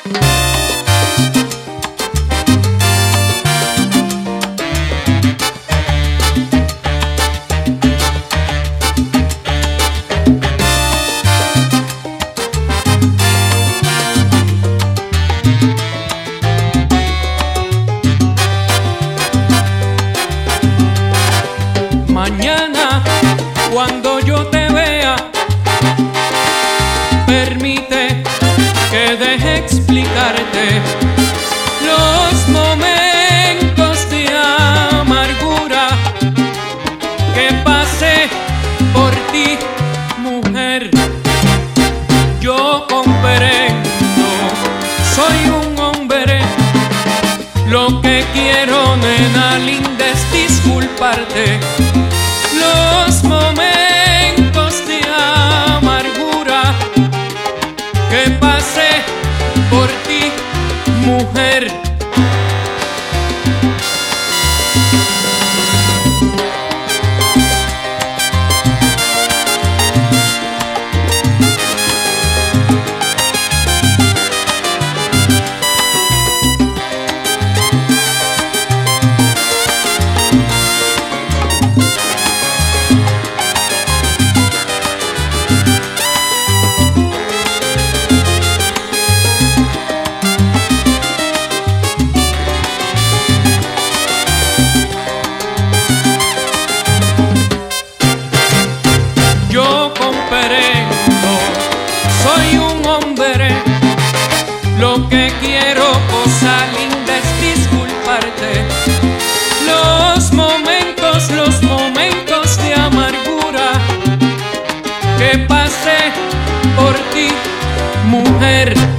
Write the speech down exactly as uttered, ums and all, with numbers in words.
Mañana, cuando yo te vea, permite que deje explicarte los momentos de amargura que pasé por ti, mujer. Yo comprendo, soy un hombre. Lo que quiero, nena linda, es disculparte los momentos de amargura que pasé por ti, mujer. Yo comprendo, soy un hombre. Lo que quiero, cosa linda, es disculparte los momentos, los momentos de amargura que pasé por ti, mujer.